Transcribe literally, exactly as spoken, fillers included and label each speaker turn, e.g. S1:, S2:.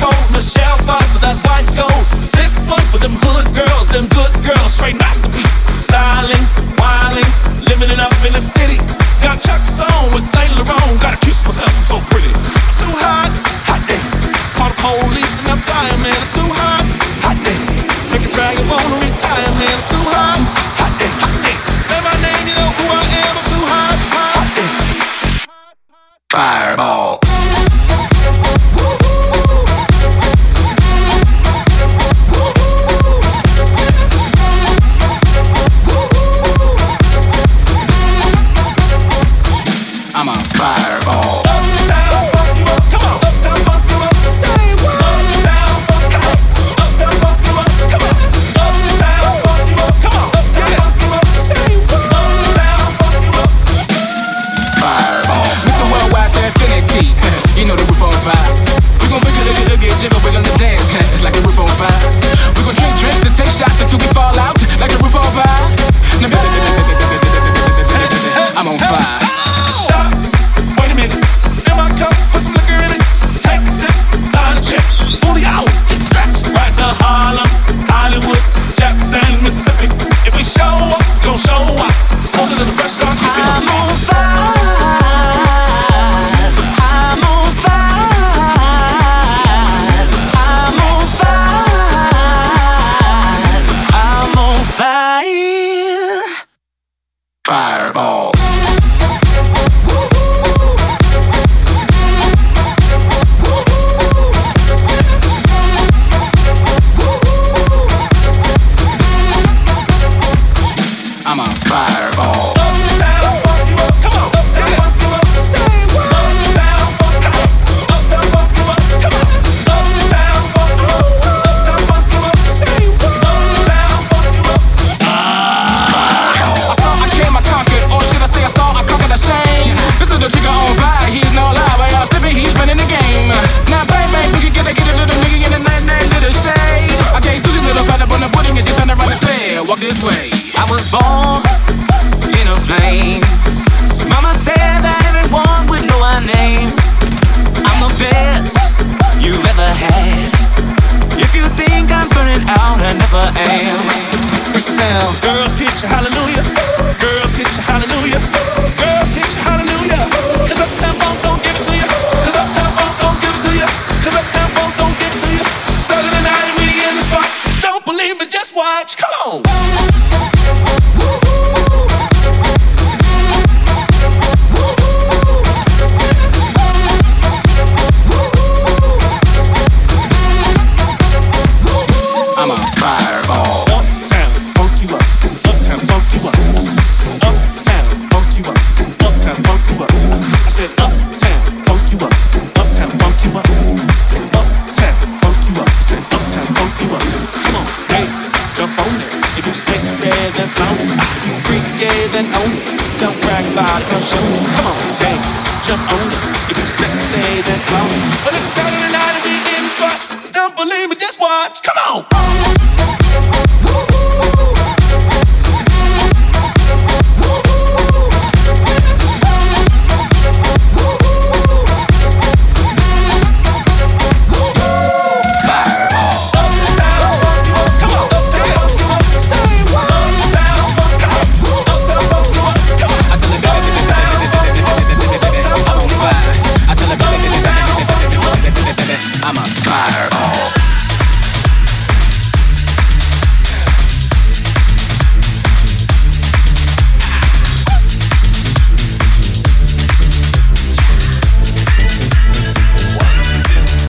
S1: cold. Michelle fight for that white gold. This one for them hood girls, them good girls, straight masterpiece. Styling, wilding, living it up in the city. Got Chuck's on with Saint Laurent. Gotta kiss myself, I'm so pretty. I'm too hot, hot day. Call the police and the fireman. I'm too hot, hot day. Make a drag, you wanna retire, man. I'm too hot.